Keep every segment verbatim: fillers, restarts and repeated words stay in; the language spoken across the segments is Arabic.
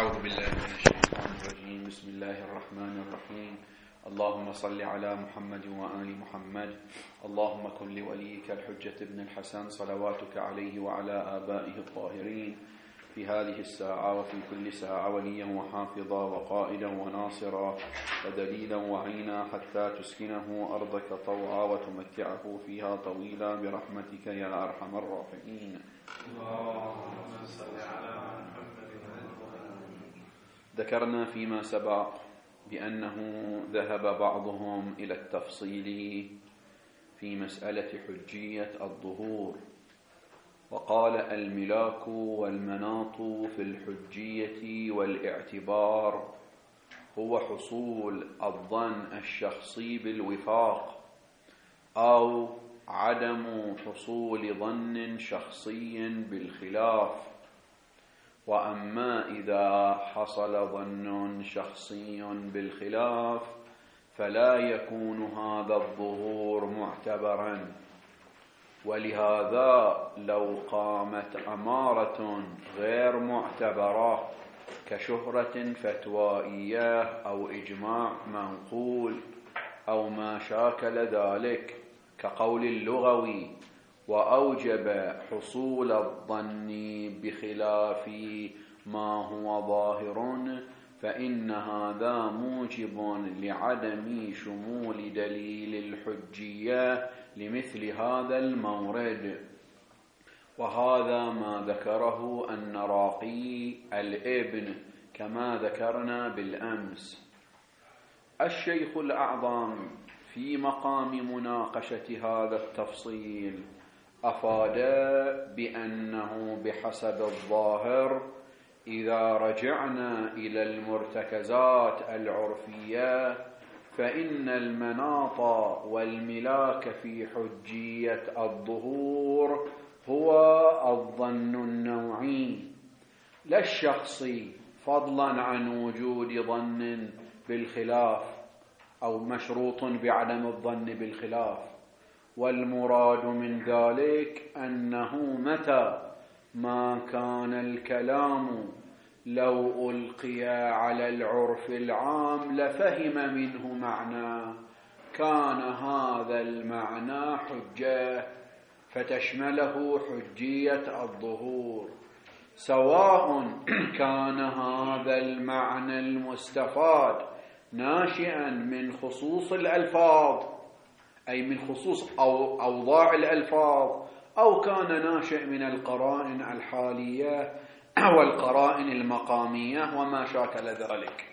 أعوذ بالله من الشيطان الرجيم. بسم الله الرحمن الرحيم. اللهم صل على محمد وآل محمد. اللهم كن لوليك الحجة ابن الحسن صلواتك عليه وعلى آبائه الطاهرين في هذه الساعة وفي كل ساعة وليا وحافظا وقائدا وناصرا ودليلا وعينا حتى تسكنه أرضك طوعا وتمتعه فيها طويلا برحمتك يا أرحم الراحمين. اللهم صل على محمد. ذكرنا فيما سبق بأنه ذهب بعضهم إلى التفصيل في مسألة حجية الظهور، وقال الملاك والمناط في الحجية والاعتبار هو حصول الظن الشخصي بالوفاق أو عدم حصول ظن شخصي بالخلاف. وأما إذا حصل ظن شخصي بالخلاف فلا يكون هذا الظهور معتبرا، ولهذا لو قامت أمارة غير معتبرة كشهرة فتوائية أو إجماع منقول أو ما شاكل ذلك كقول اللغوي وأوجب حصول الظن بخلاف ما هو ظاهر، فإن هذا موجب لعدم شمول دليل الحجية لمثل هذا المورد. وهذا ما ذكره النراقي الابن كما ذكرنا بالأمس. الشيخ الأعظم في مقام مناقشة هذا التفصيل أفاد بأنه بحسب الظاهر إذا رجعنا إلى المرتكزات العرفية فإن المناط والملاك في حجية الظهور هو الظن النوعي لا الشخصي، فضلا عن وجود ظن بالخلاف أو مشروط بعدم الظن بالخلاف. والمراد من ذلك أنه متى ما كان الكلام لو ألقي على العرف العام لفهم منه معنى، كان هذا المعنى حجة فتشمله حجية الظهور، سواء كان هذا المعنى المستفاد ناشئا من خصوص الألفاظ أي من خصوص أو أوضاع الألفاظ أو كان ناشئ من القرائن الحالية والقرائن المقامية وما شاكل ذلك.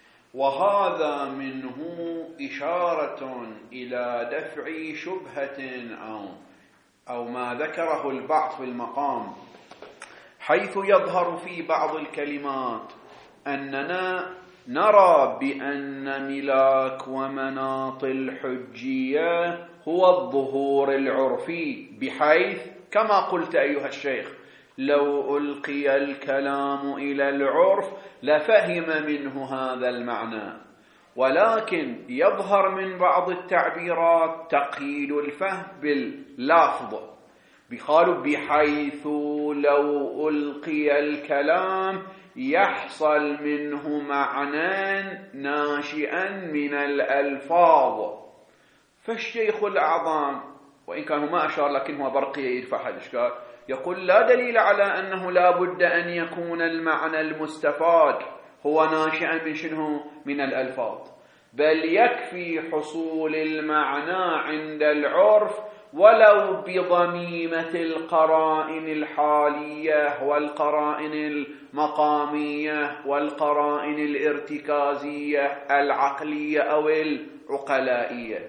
وهذا منه إشارة إلى دفع شبهة أو أو ما ذكره البعض في المقام، حيث يظهر في بعض الكلمات أننا نرى بأن ملاك ومناط الحجية هو الظهور العرفي، بحيث كما قلت أيها الشيخ لو ألقي الكلام إلى العرف لفهم منه هذا المعنى، ولكن يظهر من بعض التعبيرات تقييد الفهم باللفظ، بقالوا بحيث لو ألقي الكلام يحصل منه معنى ناشئا من الألفاظ. فالشيخ الأعظم وإن كان ما أشار لكن هو برقية يدفع الإشكال يقول لا دليل على أنه لا بد أن يكون المعنى المستفاد هو ناشئا من شنو؟ من الألفاظ، بل يكفي حصول المعنى عند العرف ولو بضميمة القرائن الحالية والقرائن المقامية والقرائن الارتكازية العقلية أو العقلائية،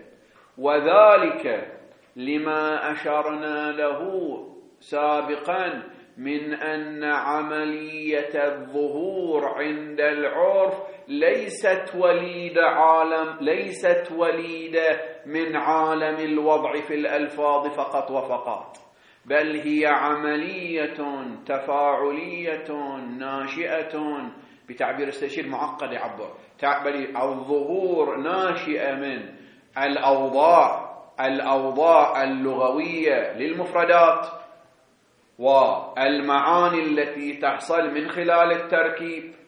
وذلك لما أشرنا له سابقا من أن عملية الظهور عند العرف ليست وليد عالم ليست وليدة من عالم الوضع في الألفاظ فقط وفقط، بل هي عملية تفاعلية ناشئة بتعبير استشير معقد يعبر تعبير الظهور ناشئة من الأوضاع الأوضاع اللغوية للمفردات والمعاني التي تحصل من خلال التركيب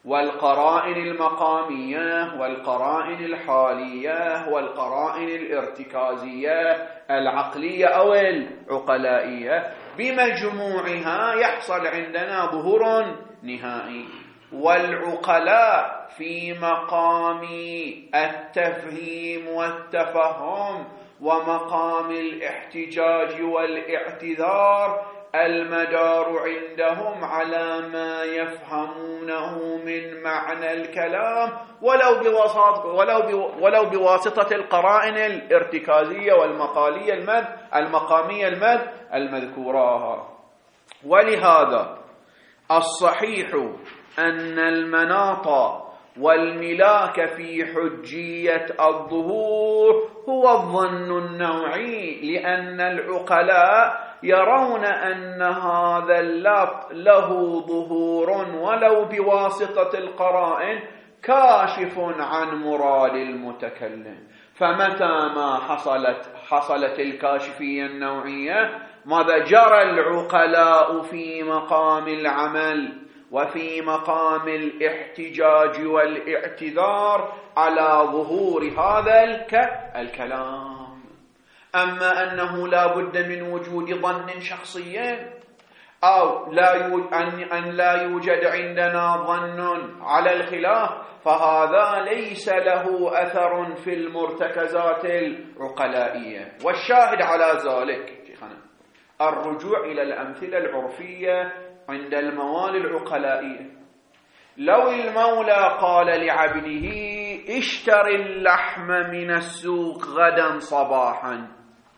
والقرائن المقامية والقرائن الحالية والقرائن الارتكازية العقلية أو العقلائية، بمجموعها يحصل عندنا ظهور نهائي. والعقلاء في مقام التفهيم والتفهم ومقام الاحتجاج والاعتذار المدار عندهم على ما يفهمونه من معنى الكلام ولو بواسطة ولو ولو بواسطة القرائن الارتكازية والمقالية المذ المقامية المذ المذكورة. ولهذا الصحيح أن المناط والملاك في حجية الظهور هو الظن النوعي، لأن العقلاء يرون أن هذا اللفظ له ظهور ولو بواسطة القرائن كاشف عن مراد المتكلم. فمتى ما حصلت حصلت الكاشفية النوعية، ماذا جرى العقلاء في مقام العمل وفي مقام الاحتجاج والاعتذار على ظهور هذا الكلام. أما أنه لا بد من وجود ظن شخصي أو لا أن لا يوجد عندنا ظن على الخلاف، فهذا ليس له أثر في المرتكزات العقلائية. والشاهد على ذلك الرجوع إلى الأمثلة العرفية عند الموالي العقلائية. لو المولى قال لعبده اشتر اللحم من السوق غدا صباحا،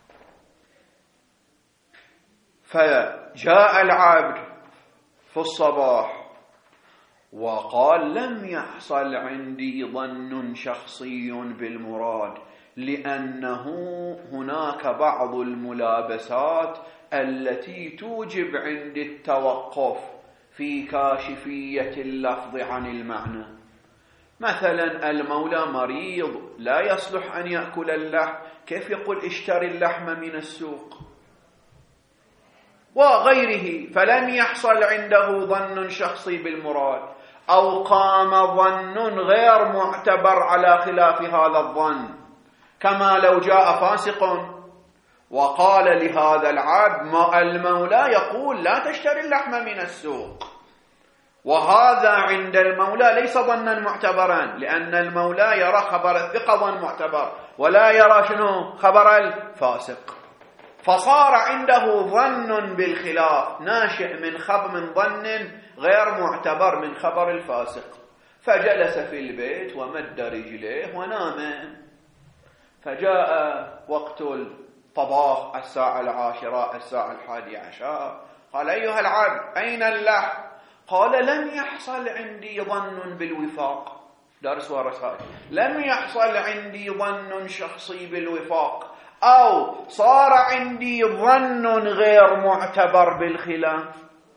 فجاء العبد في الصباح وقال لم يحصل عندي ظن شخصي بالمراد، لأنه هناك بعض الملابسات التي توجب عندي التوقف في كاشفية اللفظ عن المعنى. مثلا المولى مريض لا يصلح أن يأكل اللحم، كيف يقول اشتري اللحم من السوق؟ وغيره، فلم يحصل عنده ظن شخصي بالمراد، أو قام ظن غير معتبر على خلاف هذا الظن، كما لو جاء فاسق وقال لهذا العبد المولى يقول لا تشتري اللحم من السوق، وهذا عند المولى ليس ظنا معتبرا، لأن المولى يرى خبر الثقة ظن معتبر ولا يرى شنو خبر الفاسق، فصار عنده ظن بالخلاف ناشئ من خبر من ظن غير معتبر من خبر الفاسق، فجلس في البيت ومد رجليه ونام. فجاء وقت الطباخ الساعة العاشرة الساعة الحادية عشر، قال أيها العبد أين اللحم؟ قال لم يحصل عندي ظن بالوفاق. درس ورسائل، لم يحصل عندي ظن شخصي بالوفاق، أو صار عندي ظن غير معتبر بالخلاف.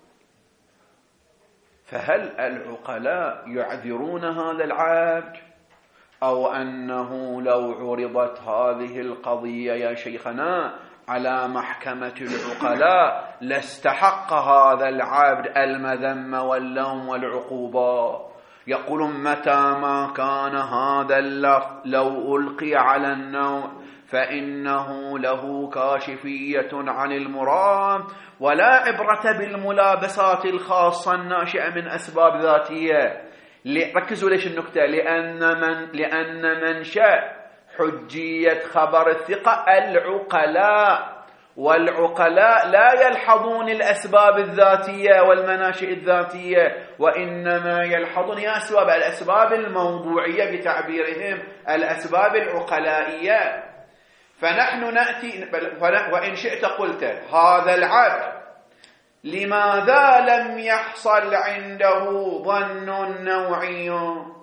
فهل العقلاء يعذرون هذا العبد، أو أنه لو عرضت هذه القضية يا شيخنا على محكمة العقلاء لاستحق هذا العبد المذم واللوم والعقوبة؟ يقولون متى ما كان هذا اللفظ لو ألقي على النوع فإنه له كاشفية عن المراد، ولا عبرة بالملابسات الخاصة الناشئة من أسباب ذاتية. ركزوا ليش النكتة، لأن من لأن منشأ حجية خبر الثقة العقلاء، والعقلاء لا يلحظون الأسباب الذاتية والمناشئ الذاتية، وإنما يلحظون يا أسباب الأسباب الموضوعية بتعبيرهم، الأسباب العقلائية. فنحن نأتي وإن شئت قلت هذا العبد لماذا لم يحصل عنده ظن نوعي؟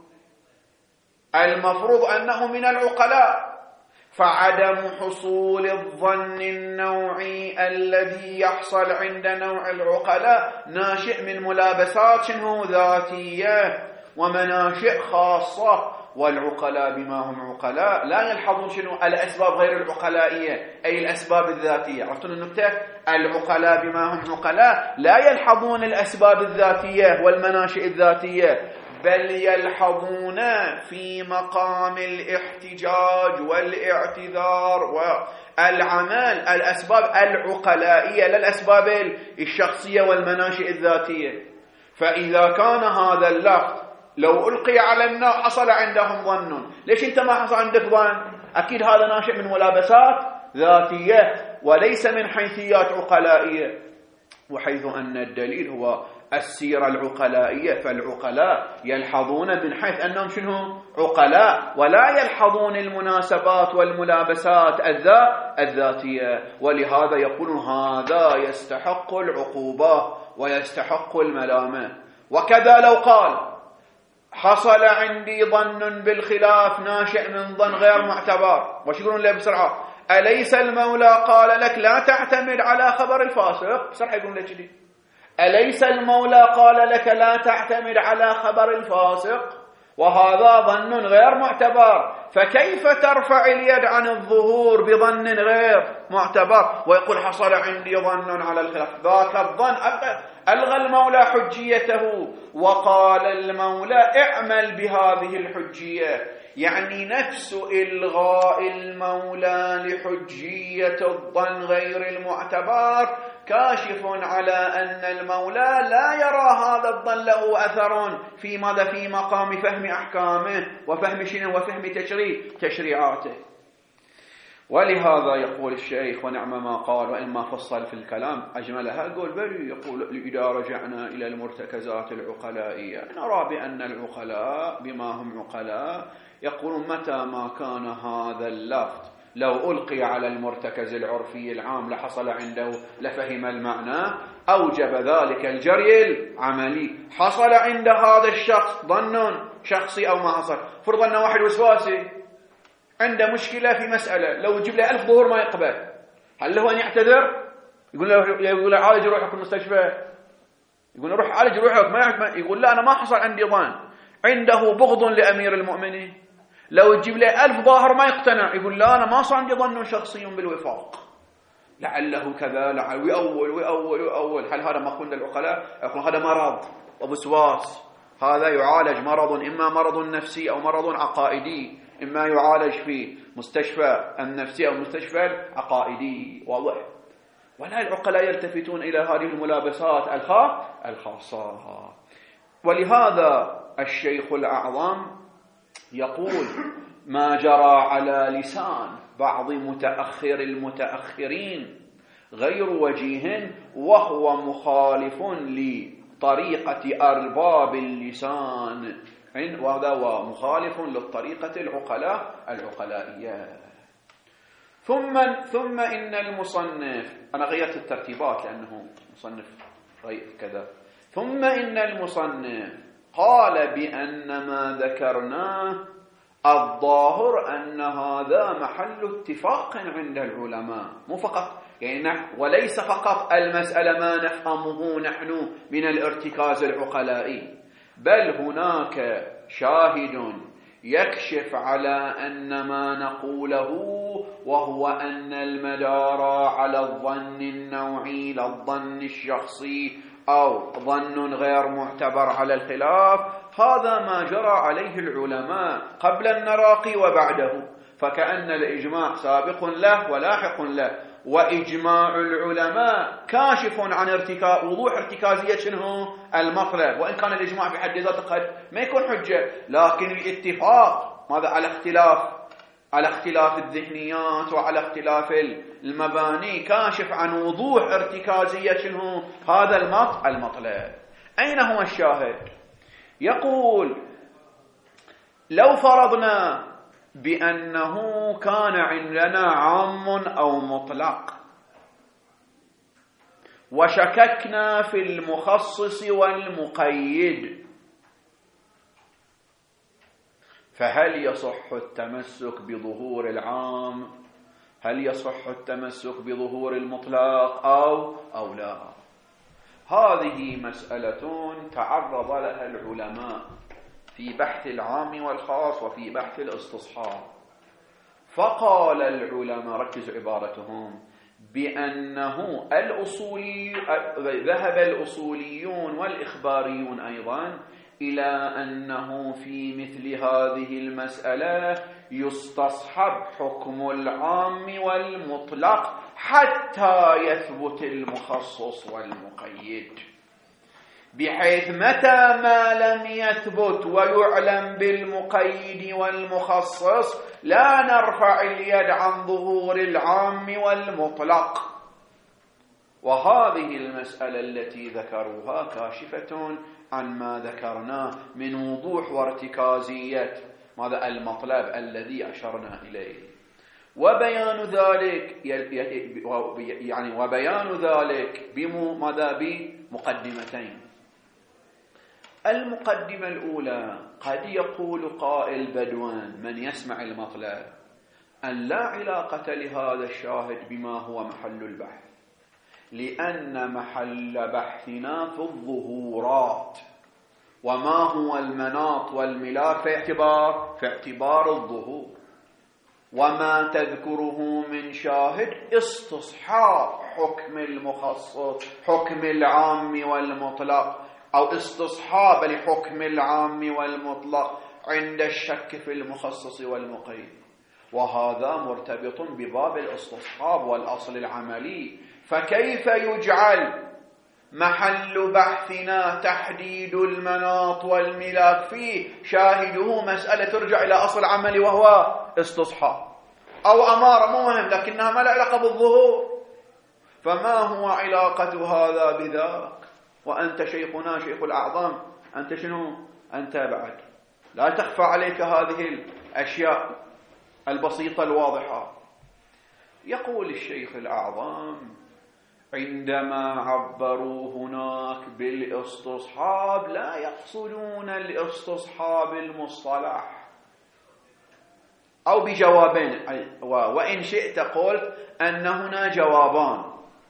المفروض أنه من العقلاء، فعدم حصول الظن النوعي الذي يحصل عند نوع العقلاء ناشئ من ملابسات شنو ذاتية ومناشئ خاصة، والعقلاء بما هم عقلاء لا يلحظون شنو الأسباب غير العقلائية، أي الأسباب الذاتية. عرفتوا النكتة؟ العقلاء بما هم عقلاء لا يلحظون الأسباب الذاتية والمناشئ الذاتية، بل يلحظون في مقام الاحتجاج والاعتذار والعمل الأسباب العقلائية لا الأسباب الشخصية والمناشئ الذاتية. فإذا كان هذا اللفظ لو ألقي على الناس حصل عندهم ظن، ليش أنت ما حصل عندك ظن؟ أكيد هذا ناشئ من ملابسات ذاتية وليس من حيثيات عقلائية، وحيث أن الدليل هو السيرة العقلائية، فالعقلاء يلحظون من حيث أنهم شنو؟ عقلاء، ولا يلحظون المناسبات والملابسات الذاتية. ولهذا يقولون هذا يستحق العقوبة ويستحق الملامة. وكذا لو قال حصل عندي ظن بالخلاف ناشئ من ظن غير معتبر، وش يقولون له بسرعة؟ أليس المولى قال لك لا تعتمد على خبر الفاسق؟ بسرعة يقولون لك كذي، أليس المولى قال لك لا تعتمد على خبر الفاسق؟ وهذا ظن غير معتبر، فكيف ترفع اليد عن الظهور بظن غير معتبر ويقول حصل عندي ظن على الخلاف؟ ذاك الظن ألغى المولى حجيته وقال المولى اعمل بهذه الحجية. يعني نفس إلغاء المولى لحجية الظن غير المعتبر كاشف على أن المولى لا يرى هذا الظن له أثر في ماذا؟ في مقام فهم أحكامه وفهم شنو وفهم تشريع تشريعاته. ولهذا يقول الشيخ ونعم ما قال وإما فصل في الكلام أجملها، يقول بل يقول إذا رجعنا إلى المرتكزات العقلائية نرى بأن العقلاء بما هم عقلاء يقولون متى ما كان هذا اللفظ لو ألقي على المرتكز العرفي العام لحصل عنده لفهم المعنى، أوجب ذلك الجري العملي. حصل عند هذا الشخص ظن شخصي أو ما حصل، فرض أن واحد وسواسي عنده مشكلة في مسألة، لو يجيب له ألف ظهور ما يقبل، هل له أن يعتذر؟ يقول له يقول له عالج روحك في المستشفى، يقول له روح عالج روحك، ما يقول لا أنا ما حصل عندي ظن، عنده بغض لأمير المؤمنين، لو تجيب له ألف ظاهر ما يقتنع، يقول لا أنا ما صار عندي ظن شخصي بالوفاق، لعله كذا لعل ويأول ويأول ويأول. هل هذا ما قلنا العقلاء؟ يقول هذا مرض ووسواس، هذا يعالج مرض، إما مرض نفسي أو مرض عقائدي، إما يعالج في مستشفى النفسي أو مستشفى عقائدي، واضح. ولا العقلاء يلتفتون إلى هذه الملابسات الخاصة. ولهذا الشيخ الأعظم يقول ما جرى على لسان بعض متأخر المتأخرين غير وجيه وهو مخالف لطريقة أرباب اللسان، وهذا مخالف للطريقة العقلاء العقلائية. ثم ثم إن المصنف، أنا غيرت الترتيبات لأنه مصنف غير كذا، ثم إن المصنف قال بأن ما ذكرناه الظاهر أن هذا محل اتفاق عند العلماء، مو فقط يعني وليس فقط المسألة ما نفهمه نحن من الارتكاز العقلائي، بل هناك شاهد يكشف على أن ما نقوله وهو أن المدار على الظن النوعي لا الظن الشخصي أو ظن غير معتبر على الخلاف، هذا ما جرى عليه العلماء قبل النراقي وبعده، فكأن الإجماع سابق له ولاحق له، وإجماع العلماء كاشف عن ارتكاز وضوح ارتكازية شنو المطلب، وإن كان الإجماع في حد ذاته قد ما يكون حجة، لكن الاتفاق ماذا على اختلاف على اختلاف الذهنيات وعلى اختلاف المباني كاشف عن وضوح ارتكازية شنو هذا المطلب. أين هو الشاهد؟ يقول لو فرضنا بأنه كان عندنا عام أو مطلق وشككنا في المخصص والمقيد، فهل يصح التمسك بظهور العام؟ هل يصح التمسك بظهور المطلق أو أو لا؟ هذه مسألة تعرض لها العلماء في بحث العام والخاص وفي بحث الاستصحاب. فقال العلماء، ركزوا عبارتهم، بأنه الأصولي ذهب الأصوليون والإخباريون أيضا إلى أنه في مثل هذه المسألة يستصحب حكم العام والمطلق حتى يثبت المخصص والمقيد، بحيث متى ما لم يثبت ويعلم بالمقيد والمخصص لا نرفع اليد عن ظهور العام والمطلق. وهذه المسألة التي ذكروها كاشفة عن ما ذكرناه من وضوح وارتكازية ماذا المطلب الذي أشرنا إليه، وبيان ذلك يعني وبيان ذلك بماذا بمقدمتين. المقدمة الأولى: قد يقول قائل بدوان من يسمع المطلب أن لا علاقة لهذا الشاهد بما هو محل البحث، لأن محل بحثنا في الظهورات، وما هو المناط والملاك في اعتبار في اعتبار الظهور، وما تذكره من شاهد استصحاب حكم المخصص حكم العام والمطلق، أو استصحاب لحكم العام والمطلق عند الشك في المخصص والمقيد، وهذا مرتبط بباب الاستصحاب والأصل العملي. فكيف يجعل محل بحثنا تحديد المناط والملاك فيه شاهده مسألة ترجع إلى أصل عملي وهو استصحاب، أو أمارة مو مهم لكنها ما لها علاقة بالظهور؟ فما هو علاقة هذا بذاك؟ وأنت شيخنا شيخ الأعظم، أنت شنو؟ أنت بعد لا تخفى عليك هذه الأشياء البسيطة الواضحة. يقول الشيخ الأعظم: عندما عبروا هناك بالاستصحاب لا يقصدون الاستصحاب المصطلح، أو بجوابين، وإن شئت قلت أن هنا جوابان.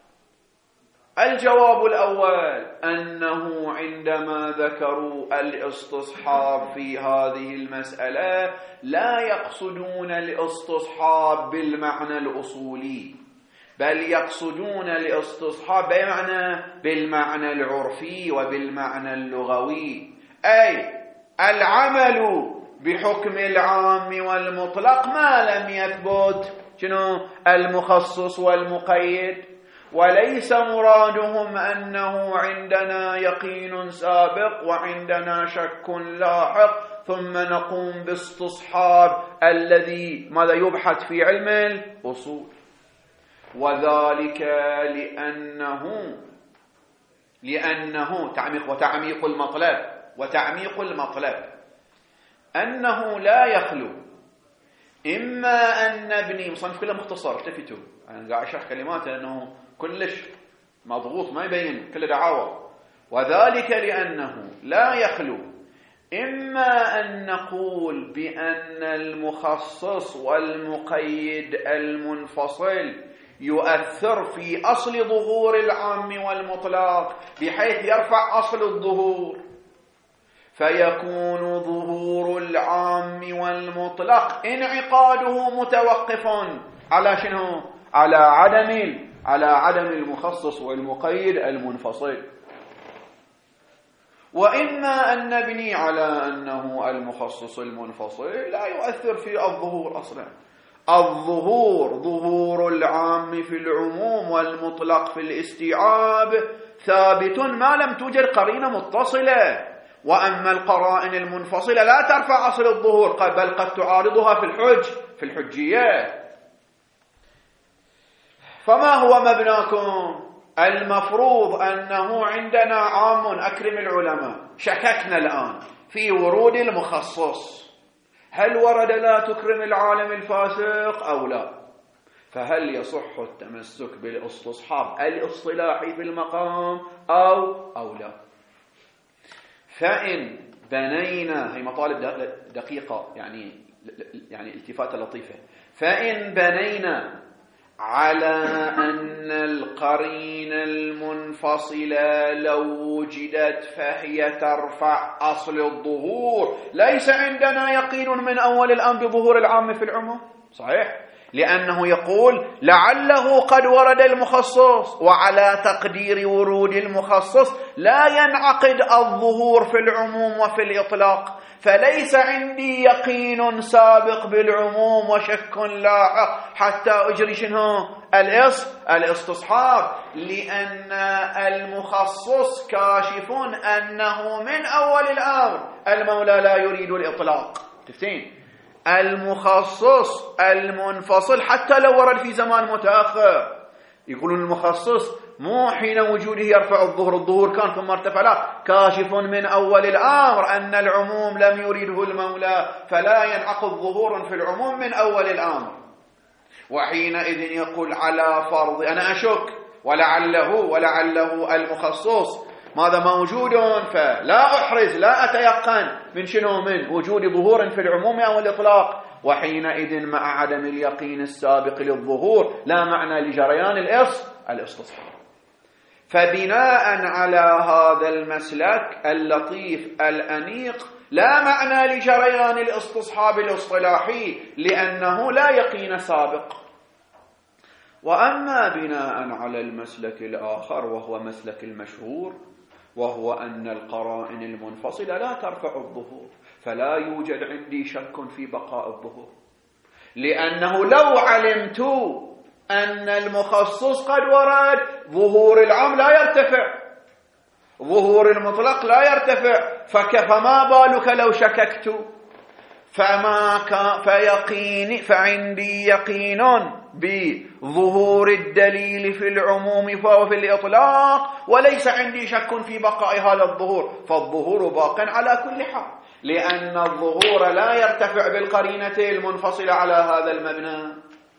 الجواب الأول أنه عندما ذكروا الاستصحاب في هذه المسألة لا يقصدون الاستصحاب بالمعنى الأصولي، بل يقصدون الاستصحاب بمعنى بالمعنى العرفي وبالمعنى اللغوي، أي العمل بحكم العام والمطلق ما لم يثبت شنو المخصص والمقيد. وليس مرادهم أنه عندنا يقين سابق وعندنا شك لاحق ثم نقوم باستصحاب الذي ماذا يبحث في علم الأصول، وذلك لأنه لأنه تعميق وتعميق المطلب وتعميق المطلب أنه لا يخلو إما أن نبني مصنف كله مختصر، التفتوا أنا قاعد أشرح كلمات لأنه كلش مضغوط ما يبين كل دعاوى، وذلك لأنه لا يخلو إما أن نقول بأن المخصص والمقيد المنفصل يؤثر في أصل ظهور العام والمطلق بحيث يرفع أصل الظهور، فيكون ظهور العام والمطلق انعقاده متوقف على شنو؟ على عدم على عدم المخصص والمقيد المنفصل. وإما أن نبني على أنه المخصص المنفصل لا يؤثر في الظهور أصلا. الظهور ظهور العام في العموم والمطلق في الاستيعاب ثابت ما لم توجد قرينة متصلة، وأما القرائن المنفصلة لا ترفع أصل الظهور بل قد تعارضها في الحج في الحجية. فما هو مبناكم؟ المفروض أنه عندنا عام أكرم العلماء، شككنا الآن في ورود المخصص، هل ورد لا تكرم العالم الفاسق أو لا؟ فهل يصح التمسك بالاستصحاب الاصطلاحي في المقام أو أو لا؟ فإن بنينا، هي مطالب دقيقة يعني يعني التفاتة لطيفة، فإن بنينا على أن القرينة المنفصلة لو وجدت فهي ترفع أصل الظهور، ليس عندنا يقين من أول الآن بظهور العام في العموم، صحيح؟ لأنه يقول لعله قد ورد المخصص، وعلى تقدير ورود المخصص لا ينعقد الظهور في العموم وفي الإطلاق، فليس عندي يقين سابق بالعموم وشك لاحق حتى أجري شنو الاستصحاب، لأن المخصص كاشف أنه من أول الأمر المولى لا يريد الإطلاق. تفتين المخصص المنفصل حتى لو ورد في زمان متأخر، يقولون المخصص مو حين وجوده يرفع الظهور، الظهور كان ثم ارتفع، لا، كاشف من أول الأمر أن العموم لم يريده المولى، فلا ينعقد ظهور في العموم من أول الأمر. وحينئذ يقول على فرض، أنا أشك ولعله ولعله المخصص ماذا موجود، فلا أحرز لا أتيقن من شنو من وجود ظهور في العموم أو الإطلاق، وحينئذ مع عدم اليقين السابق للظهور لا معنى لجريان الاستصحاب. فبناء على هذا المسلك اللطيف الأنيق لا معنى لجريان الاستصحاب الاصطلاحي لأنه لا يقين سابق. وأما بناء على المسلك الآخر وهو مسلك المشهور، وهو أن القرائن المنفصلة لا ترفع الظهور، فلا يوجد عندي شك في بقاء الظهور، لأنه لو علمت أن المخصص قد ورد ظهور العام لا يرتفع، ظهور المطلق لا يرتفع، فما بالك لو شككت؟ فما كان فيقين فعندي يقين بظهور الدليل في العموم وفي الإطلاق، وليس عندي شك في بقاء هذا الظهور، فالظهور باق على كل حال، لأن الظهور لا يرتفع بالقرينة المنفصلة على هذا المبنى.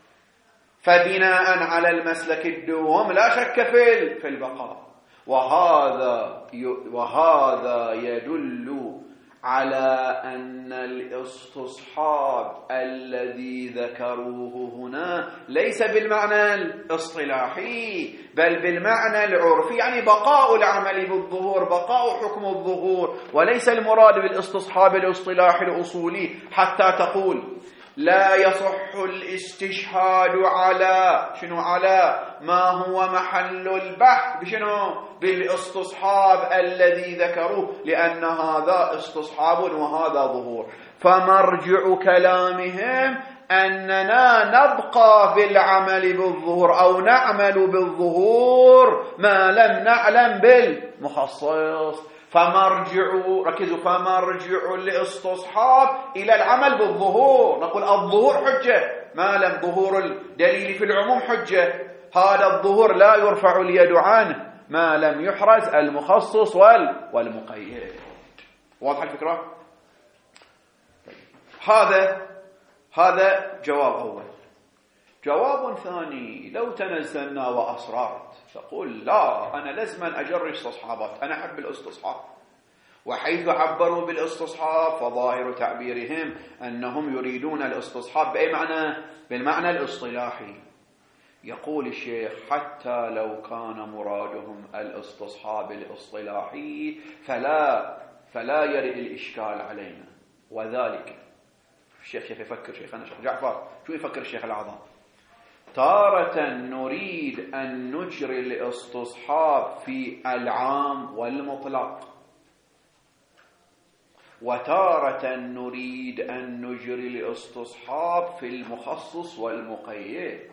فبناء على المسلك الدوم لا شك في البقاء، وهذا وهذا يدل على أن الاستصحاب الذي ذكروه هنا ليس بالمعنى الاصطلاحي بل بالمعنى العرفي، يعني بقاء العمل بالظهور، بقاء حكم الظهور، وليس المراد بالاستصحاب الاصطلاحي الأصولي حتى تقول لا يصح الاستشهاد على شنو على ما هو محل البحث بشنو بالاستصحاب الذي ذكروه، لأن هذا استصحاب وهذا ظهور. فمرجع كلامهم أننا نبقى في العمل بالظهور أو نعمل بالظهور ما لم نعلم بالمخصص. فمرجع ركزوا فمرجع الاستصحاب إلى العمل بالظهور، نقول الظهور حجة ما لم ظهور الدليل في العموم حجة، هذا الظهور لا يرفع اليد عنه ما لم يحرز المخصص والمقيد. واضح الفكرة؟ هذا هذا جواب أول. جواب ثاني، لو تنزلنا وأصررت تقول لا أنا لازم أجري استصحابات، أنا أحب الاستصحاب، وحيث عبروا بالاستصحاب فظاهر تعبيرهم أنهم يريدون الاستصحاب بأي معنى؟ بالمعنى الاصطلاحي. يقول الشيخ حتى لو كان مرادهم الاستصحاب الاصطلاحي فلا فلا يرد الإشكال علينا، وذلك الشيخ شيخ يفكر شيخنا شيخ جعفر شو يفكر الشيخ الأعظم؟ تارة نريد أن نجري الاستصحاب في العام والمطلق، وتارة نريد أن نجري الاستصحاب في المخصص والمقيد.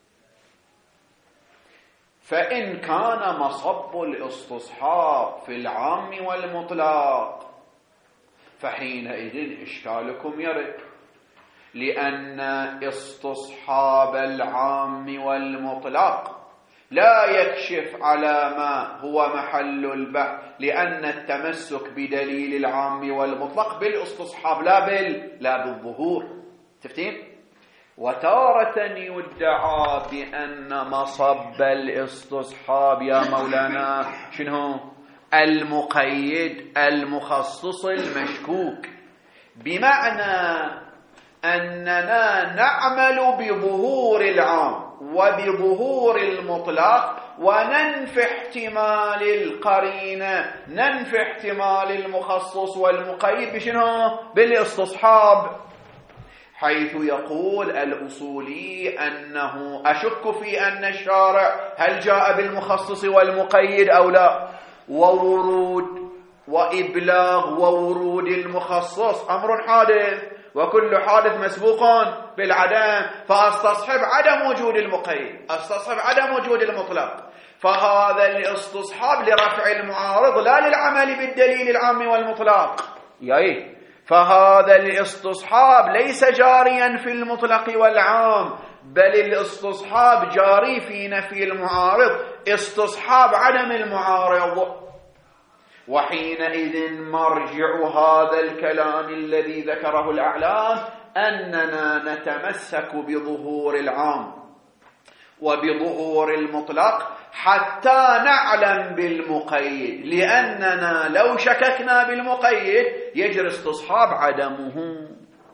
فإن كان مصب الاستصحاب في العام والمطلق فحينئذ إشكالكم يرد، لأن استصحاب العام والمطلق لا يكشف على ما هو محل البحث، لأن التمسك بدليل العام والمطلق بالاستصحاب لا بال لا بالظهور. تفتين؟ وتارة يدعى بأن مصب الاستصحاب يا مولانا شنو؟ المقيد المخصص المشكوك، بمعنى أننا نعمل بظهور العام وبظهور المطلق وننفي احتمال القرينة، ننفي احتمال المخصص والمقيد بشنو؟ بالاستصحاب. حيث يقول الأصولي أنه أشك في أن الشارع هل جاء بالمخصص والمقيد أو لا، وورود وإبلاغ وورود المخصص أمر حادث، وكل حادث مسبوق بالعدم، فأستصحب عدم وجود المقيد، أستصحب عدم وجود المطلق. فهذا الاستصحاب لرفع المعارض لا للعمل بالدليل العام والمطلق. يعني فهذا الاستصحاب ليس جاريا في المطلق والعام، بل الاستصحاب جاري في نفي المعارض، استصحاب عدم المعارض. وحينئذ مرجع هذا الكلام الذي ذكره الأعلام أننا نتمسك بظهور العام وبظهور المطلق حتى نعلم بالمقيد، لأننا لو شككنا بالمقيد يجري استصحاب عدمه.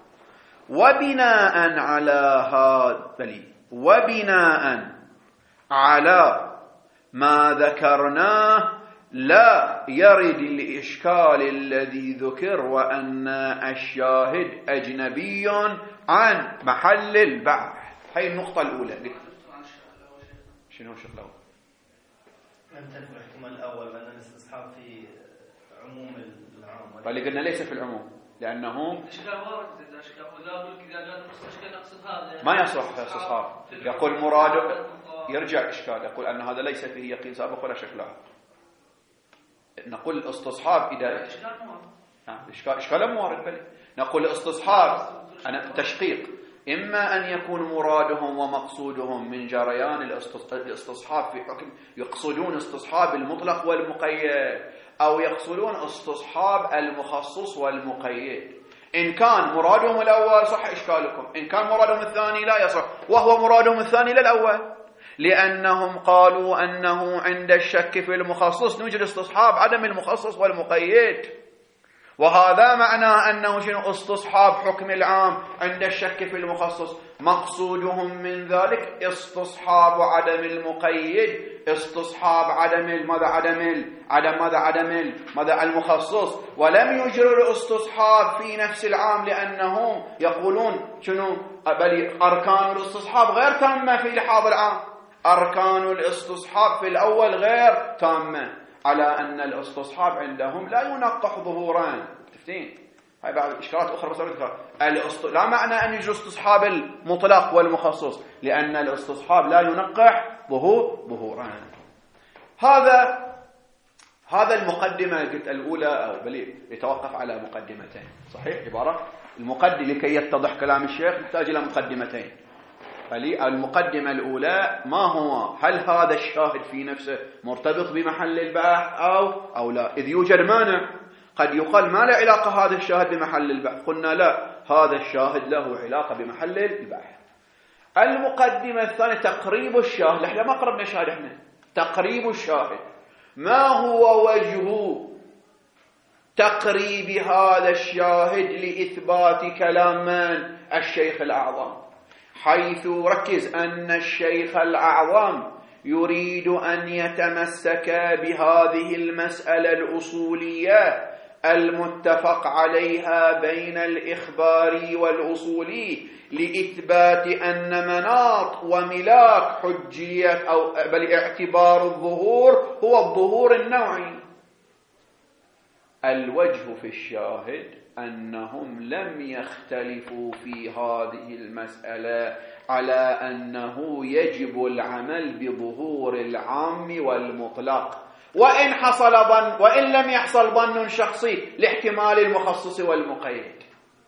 وبناء على هذا وبناء على ما ذكرناه لا يرد الإشكال الذي ذكر وأن الشاهد أجنبي عن محل البحث. هي النقطة الأولى. شنو الشق الأول؟ لم تكن الاحتمال الأول أن الاستصحاب في عموم العام، قال قلنا ليس في العموم لأنه ما يصح استصحاب. يقول مراد يرجع إشكال، يقول أن هذا ليس فيه يقين سابق ولا شك لاحق. نقول استصحاب إذا إشكال إشكال موارد، بل نقول استصحاب أنا تشقيق، إما أن يكون مرادهم ومقصودهم من جريان الاستصحاب في حكم يقصدون استصحاب المطلق والمقيد، أو يقصدون استصحاب المخصص والمقيد. إن كان مرادهم الأول صح إشكالكم، إن كان مرادهم الثاني لا يصح، وهو مرادهم الثاني للأول، لأنهم قالوا أنه عند الشك في المخصص نوجد استصحاب عدم المخصص والمقيد، وهذا معناه أنه شنو استصحاب حكم العام عند الشك في المخصص. مقصودهم من ذلك استصحاب عدم المقيد، استصحاب عدم ماذا عدم عدم ماذا عدم ماذا المخصص، ولم يجروا الاستصحاب في نفس العام، لأنهم يقولون شنو بل أركان الاستصحاب غير تامة في لحاظ العام، أركان الاستصحاب في الأول غير تامة، على أن الاستصحاب عندهم لا ينقح ظهورا. تفتين هاي بعض إشكالات أخرى بس الاسط... لا معنى أن يجوز استصحاب المطلق والمخصص، لأن الاستصحاب لا ينقح ظهور ظهورا. هذا هذا المقدمة قلت الأولى، بل يتوقف على مقدمتين. صحيح عبارة المقدم لكي يتضح كلام الشيخ يحتاج إلى مقدمتين. المقدمة الأولى ما هو هل هذا الشاهد في نفسه مرتبط بمحل البحث أو أو لا، إذ يوجد مانع قد يقال ما له علاقة هذا الشاهد بمحل البحث، قلنا لا، هذا الشاهد له علاقة بمحل البحث. المقدمة الثانية تقريب الشاهد، احنا ما قربنا شاهد، احنا تقريب الشاهد. ما هو وجه تقريب هذا الشاهد لإثبات كلام من؟ الشيخ الأعظم، حيث ركز أن الشيخ الأعظم يريد أن يتمسك بهذه المسألة الأصولية المتفق عليها بين الإخباري والأصولي لإثبات أن مناط وملاك حجية أو بل اعتبار الظهور هو الظهور النوعي. الوجه في الشاهد أنهم لم يختلفوا في هذه المسألة على أنه يجب العمل بظهور العام والمطلق، وإن حصل ظن وإن لم يحصل ظن شخصي لاحتمال المخصص والمقيد،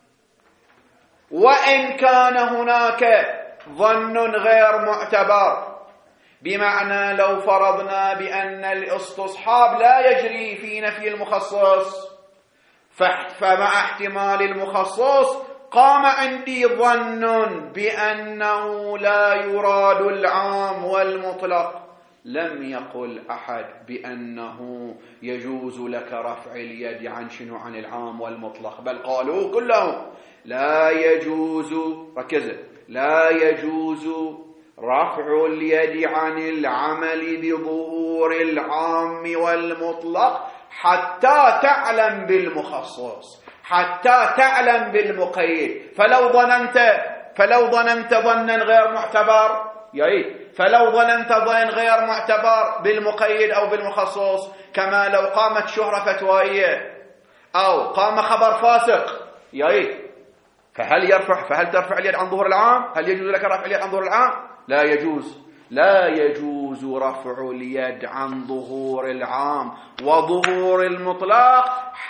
وإن كان هناك ظن غير معتبر، بمعنى لو فرضنا بأن الاستصحاب لا يجري في نفي المخصص، فمع احتمال المخصص قام عندي ظن بأنه لا يراد العام والمطلق، لم يقل أحد بأنه يجوز لك رفع اليد عن شنو عن العام والمطلق، بل قالوا كلهم لا يجوز، ركزوا، لا يجوز رفع اليد عن العمل بظهور العام والمطلق حتى تعلم بالمخصص، حتى تعلم بالمقيد. فلو ظننت فلو ظننت ظنا غير معتبر يعني فلو ظننت ظن غير معتبر بالمقيد أو بالمخصص، كما لو قامت شهرة فتوائية أو قام خبر فاسق يعني، فهل يرفع فهل ترفع اليد عن ظهور العام؟ هل يجوز لك رفع اليد عن ظهور العام؟ لا يجوز. لا يجوز رفع اليد عن ظهور العام وظهور المطلق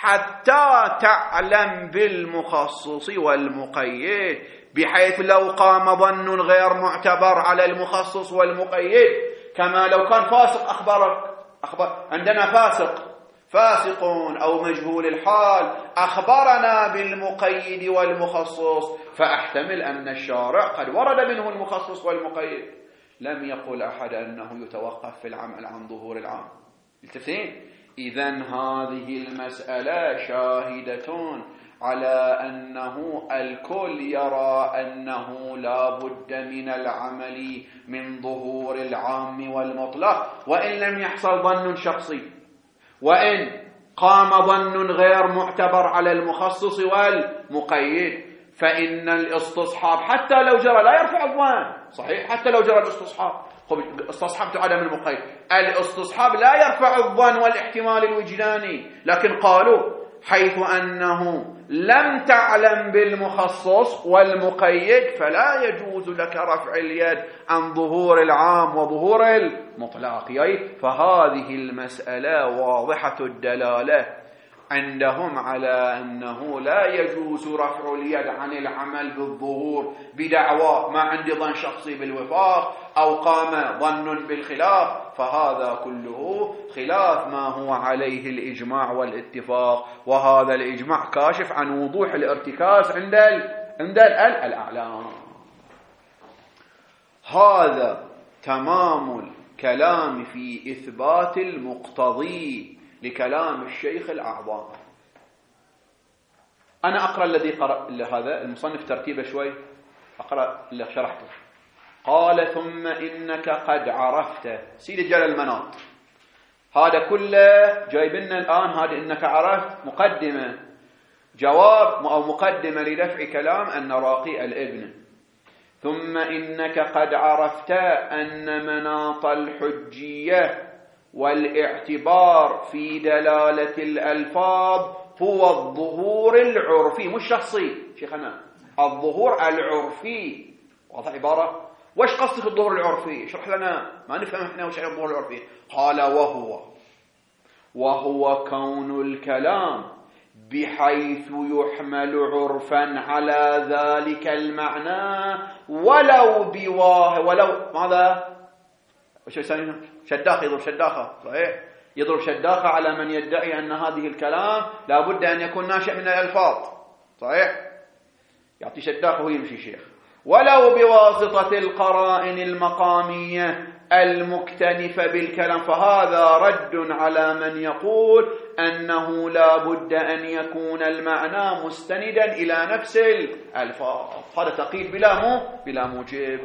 حتى تعلم بالمخصص والمقيد، بحيث لو قام ظن غير معتبر على المخصص والمقيد، كما لو كان فاسق أخبرك أخبر عندنا فاسق فاسق أو مجهول الحال أخبرنا بالمقيد والمخصص، فأحتمل أن الشارع قد ورد منه المخصص والمقيد، لم يقل أحد أنه يتوقف في العمل عن ظهور العام. التفسير إذن هذه المسألة شاهدة على أنه الكل يرى أنه لا بد من العمل من ظهور العام والمطلق، وإن لم يحصل ظن شخصي، وإن قام ظن غير معتبر على المخصص والمقيد، فإن الاستصحاب حتى لو جرى لا يرفع الظن. صحيح، حتى لو جرى الاستصحاب، استصحبت عدم المقيد، الاستصحاب لا يرفع الظن والاحتمال الوجداني، لكن قالوا حيث أنه لم تعلم بالمخصص والمقيد فلا يجوز لك رفع اليد عن ظهور العام وظهور المطلق. فهذه المسألة واضحة الدلالة عندهم على أنه لا يجوز رفع اليد عن العمل بالظهور بدعوى ما عندي ظن شخصي بالوفاق أو قام ظن بالخلاف، فهذا كله خلاف ما هو عليه الإجماع والاتفاق، وهذا الإجماع كاشف عن وضوح الارتكاز عند عند الأعلام. هذا تمام الكلام في إثبات المقتضي لكلام الشيخ الأعظم. أنا أقرأ الذي قرأ هذا المصنف ترتيبه شوي، أقرأ اللي شرحته. قال ثم إنك قد عرفت سيد جل المناط، هذا كله جايب لنا الآن، هذا إنك عرفت مقدمة جواب أو مقدمة لدفع كلام النراقي الابن. ثم إنك قد عرفت أن مناط الحجية والاعتبار في دلالة الألفاظ هو الظهور العرفي مش شخصي. شيخنا الظهور العرفي، واضح عبارة؟ وش قصدك الظهور العرفي؟ اشرح لنا، ما نفهم احنا وش يعني الظهور العرفي. قال وهو وهو كون الكلام بحيث يحمل عرفا على ذلك المعنى ولو بواه ولو ماذا؟ وش يسمونه؟ شداخة، يضرب شداخة، صحيح؟ يضرب شداخة على من يدعي أن هذه الكلام لا بد أن يكون ناشئ من الألفاظ، صحيح؟ يعطي شداخة ويمشي شيخ. ولو بواسطة القرائن المقامية المكتنفة بالكلام، فهذا رد على من يقول أنه لا بد أن يكون المعنى مستندا إلى نفس الألفاظ. هذا تقييد بلا مو بلا موجب.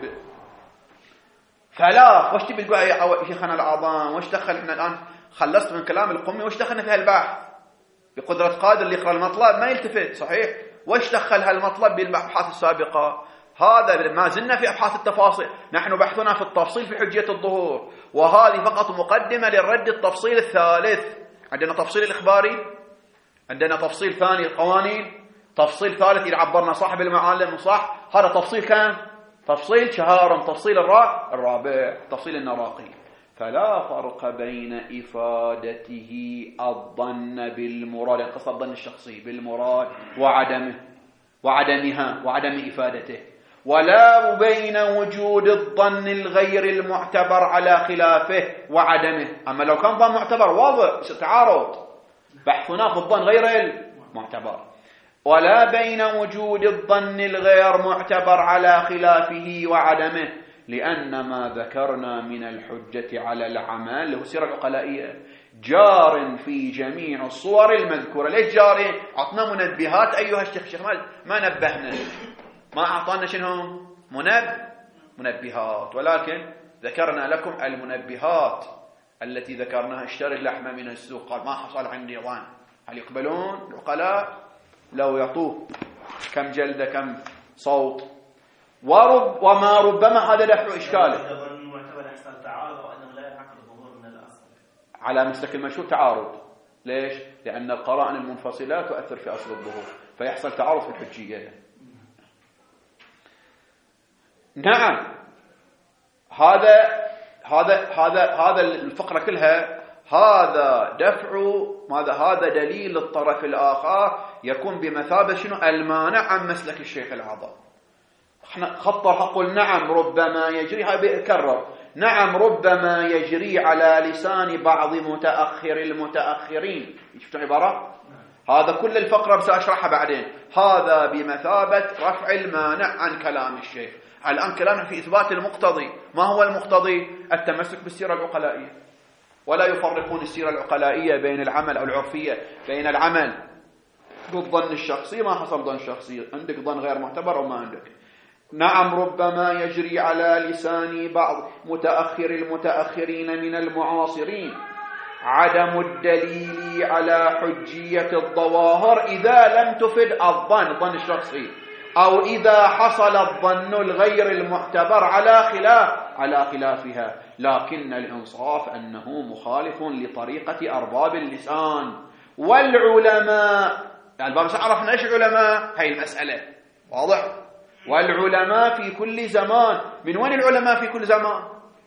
فلا وش تبي تقول يا شيخنا الأعظم؟ وش دخل احنا الآن خلصت من كلام القمي، وش دخلنا في هالبحث؟ بقدرة قادر اللي يقرأ المطلب ما يلتفت، صحيح؟ وش دخل هالمطلب بالأبحاث السابقة؟ هذا ما زلنا في أبحاث التفاصيل، نحن بحثنا في التفصيل في حجية الظهور، وهذه فقط مقدمة للرد التفصيل الثالث. عندنا تفصيل الإخباري، عندنا تفصيل ثاني القوانين، تفصيل ثالث إذا عبرنا صاحب المعالم صح، هذا تفصيل كم؟ تفصيل شهارم، تفصيل الرابع تفصيل النراقي. فلا فرق بين إفادته الظن بالمراد، قصد الظن الشخصي بالمراد وعدمه وعدمها وعدم إفادته، ولا بين وجود الظن الغير المعتبر على خلافه وعدمه. أما لو كان ظن معتبر واضح تعارض، بحثنا في الظن غير المعتبر. ولا بين وجود الظن الغير معتبر على خلافه وعدمه، لأن ما ذكرنا من الحجة على العمل له سيرة العقلائية جار في جميع الصور المذكورة. ليش جاري؟ عطنا منبهات أيها الشيخ. الشيخ ما نبهنا، ما أعطانا شنو منب منبهات، ولكن ذكرنا لكم المنبهات التي ذكرناها. اشتري اللحم من السوق، قال ما حصل عندي ظن، هل يقبلون العقلاء؟ لو يعطوه كم جلدة كم صوت. ورب وما ربما هذا دفع إشكاله على مسلك المشهور تعارض. ليش؟ لأن القرائن المنفصلة تؤثر في أصل الظهور فيحصل تعارض في الحجية. نعم هذا هذا هذا هذا الفقرة كلها هذا دفع ماذا؟ هذا دليل الطرف الآخر يكون بمثابة شنو؟ المانع عن مسلك الشيخ الأعظم. احنا خطر قل نعم ربما يجري، هاي بيتكرر، نعم ربما يجري على لسان بعض متأخر المتأخرين. شفتوا عبارة؟ هذا كل الفقرة سأشرحها بعدين. هذا بمثابة رفع المانع عن كلام الشيخ. الآن كلامنا في إثبات المقتضي. ما هو المقتضي؟ التمسك بالسيرة العقلائية، ولا يفرقون السيرة العقلائية بين العمل أو العرفية، بين العمل بالظن الشخصي، ما حصل ظن شخصي، عندك ظن غير معتبر أو ما عندك. نعم ربما يجري على لسان بعض متأخر المتأخرين من المعاصرين عدم الدليل على حجية الظواهر إذا لم تفد الظن الظن الشخصي، أو إذا حصل الظن الغير المعتبر على خلاف على خلافها، لكن الإنصاف أنه مخالف لطريقة أرباب اللسان والعلماء. يعني الباب عرفنا إيش علماء؟ هاي المسألة واضح. والعلماء في كل زمان. من وين العلماء في كل زمان؟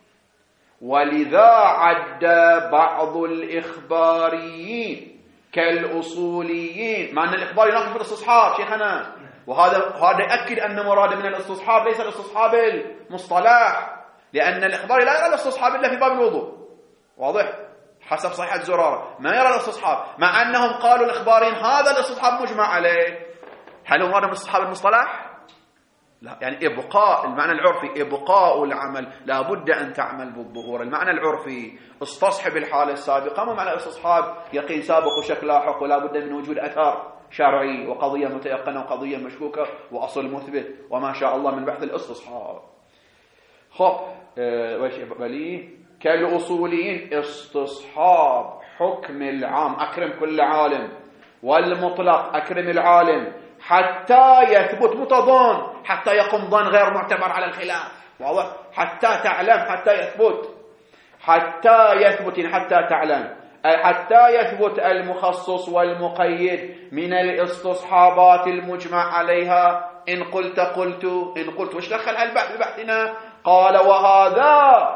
ولذا عد بعض الإخباريين كالأصوليين، مع أن الإخبار يناقش في الاستصحاب شيخنا، وهذا هذا يأكد أن مراد من الاستصحاب ليس الاستصحاب المصطلح، لأن الإخبار لا يرى الاستصحاب إلا في باب الوضوء واضح حسب صحيحة زرارة، ما يرى الاستصحاب، مع أنهم قالوا الإخبارين هذا الاستصحاب مجمع عليه. هل هو مراد من الاستصحاب المصطلح؟ لا، يعني إبقاء المعنى العرفي إبقاء العمل، لا بد أن تعمل بالظهور. المعنى العرفي استصحب الحالة السابقة، ما معنى استصحاب؟ يقين سابق وشك لاحق، ولا بد من وجود أثر شرعي وقضية متيقنة وقضية مشكوكة وأصل مثبت وما شاء الله من بحث الاستصحاب. خب وش بلي كالأصوليين استصحاب حكم العام، أكرم كل عالم، والمطلق أكرم العالم، حتى يثبت متظن، حتى يقوم ظن غير معتبر على الخلاف واضح، حتى تعلم، حتى يثبت، حتى يثبت حتى تعلم، حتى يثبت المخصص والمقيد من الاستصحابات المجمع عليها. إن قلت قلت إن قلت وش دخل هالبحث ببحثنا؟ قال وهذا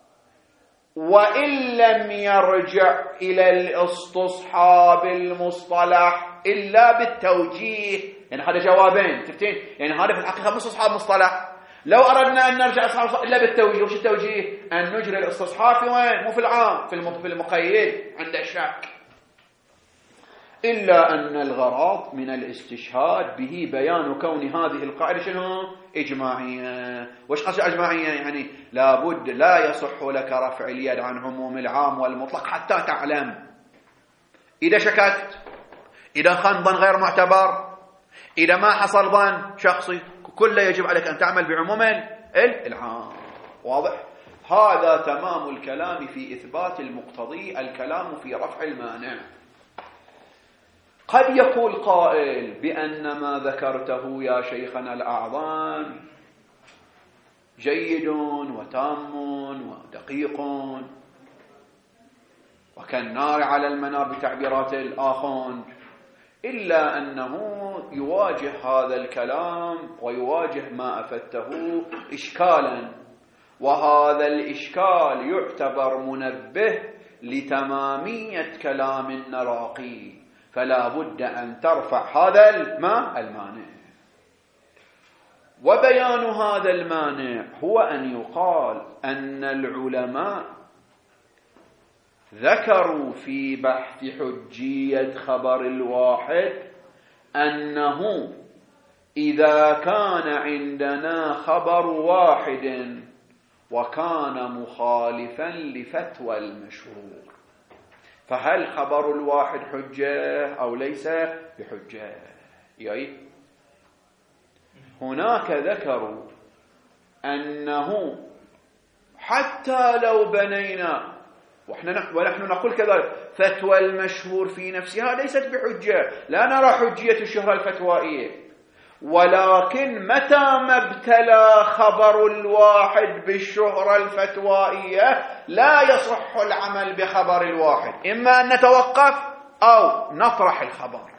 وإن لم يرجع إلى الاستصحاب المصطلح إلا بالتوجيه. يعني هذا جوابين تفتين، يعني هذا في الحقيقة مش استصحاب مصطلح. لو أردنا أن نرجع استصحاب إلا بالتوجيه، وش التوجيه؟ أن نجري الاستصحاب في وين؟ مو في العام، في المقيد عند الشك. إلا أن الغرض من الاستشهاد به بيان كون هذه القاعدة شنو؟ إجماعية. وش قصد إجماعية؟ يعني لابد لا يصح لك رفع اليد عن عموم العام والمطلق حتى تعلم. إذا شككت، إذا خان ظن غير معتبر، إذا ما حصل ظن شخصي، كله يجب عليك أن تعمل بعموم العام واضح. هذا تمام الكلام في إثبات المقتضي، الكلام في رفع المانع. قد يقول قائل بأن ما ذكرته يا شيخنا الأعظم جيد وتام ودقيق وكالنار على المنار بتعبيرات الآخون، إلا أنه يواجه هذا الكلام ويواجه ما أفدته إشكالا، وهذا الإشكال يعتبر منبه لتمامية كلام النراقي، فلا بد أن ترفع هذا المانع. وبيان هذا المانع هو أن يقال أن العلماء ذكروا في بحث حجية خبر الواحد أنه إذا كان عندنا خبر واحد وكان مخالفا لفتوى المشهور، فهل خبر الواحد حجة أو ليس بحجة؟ يعني هناك ذكروا أنه حتى لو بنينا ونحن نقول كذلك، فتوى المشهور في نفسها ليست بحجة، لا نرى حجية الشهرة الفتوائية، ولكن متى ما ابتلى خبر الواحد بالشهرة الفتوائية لا يصح العمل بخبر الواحد، إما أن نتوقف أو نطرح الخبر.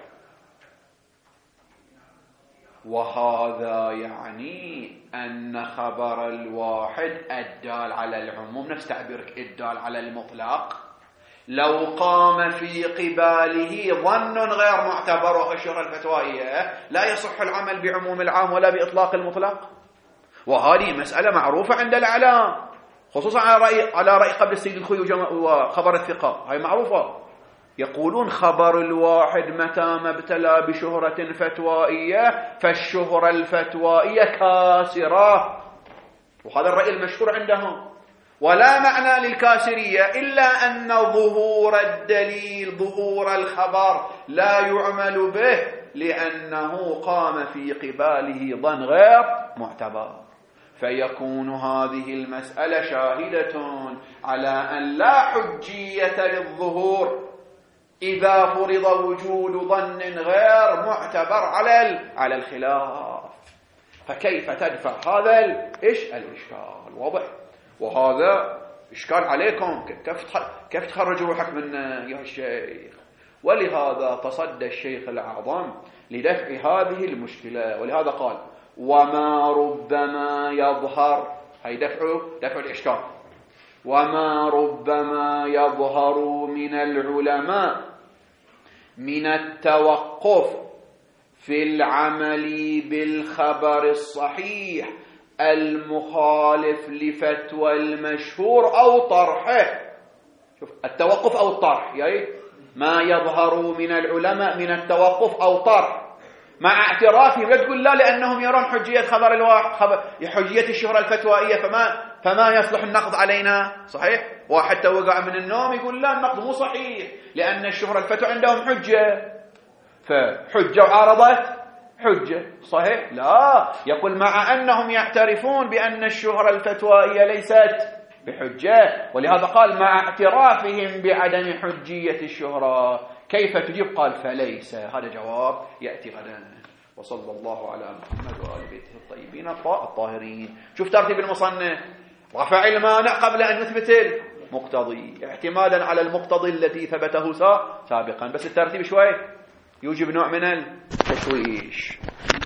وهذا يعني أن خبر الواحد الدال على العموم، نفس تعبيرك الدال على المطلق، لو قام في قباله ظن غير معتبر وهو الشهرة الفتوائية لا يصح العمل بعموم العام ولا بإطلاق المطلق. وهذه مسألة معروفة عند الأعلام، خصوصا على رأي على رأي قبل السيد الخوي وخبر الثقة، هاي معروفة. يقولون خبر الواحد متى ما ابتلى بشهرة فتوائية فالشهرة الفتوائية كاسرة، وهذا الرأي المشهور عندهم. ولا معنى للكاسرية إلا أن ظهور الدليل ظهور الخبر لا يعمل به لأنه قام في قباله ظن غير معتبر، فيكون هذه المسألة شاهدة على أن لا حجية للظهور إذا فرض وجود ظن غير معتبر على على الخلاف. فكيف تدفع هذا الإيش الإشكال؟ واضح. وهذا إشكال عليكم، كيف كيف تخرجوا حكم من يا الشيخ. ولهذا تصدى الشيخ الأعظم لدفع هذه المشكلة، ولهذا قال وما ربما يظهر، هي دفع دفع الإشكال، وما ربما يظهر من العلماء من التوقف في العمل بالخبر الصحيح المخالف لفتوى المشهور أو طرحه. شوف التوقف أو الطرح، يعني ما يظهر من العلماء من التوقف أو طرح، مع اعترافهم لا تقول لا لأنهم يرون حجية خبر الواحد خبر حجية الشهرة الفتوائية فما فما يصلح النقض علينا. صحيح، واحد توقع من النوم يقول لا النقض مو صحيح لأن الشهرة الفتوى عندهم حجة، فحجة وعارضت حجة. صحيح، لا، يقول مع أنهم يعترفون بأن الشهرة الفتوائية ليست بحجة، ولهذا قال مع اعترافهم بعدم حجية الشهرة كيف تجيب؟ قال فليس. هذا جواب يأتي غدا. وصلى الله على محمد وآل بيته الطيبين الطاهرين. شوف ترتيب المصنف، رفع المانع قبل أن يثبت المقتضي اعتمادا على المقتضي الذي ثبته سابقا، بس الترتيب شوي يوجب نوع من التشويش.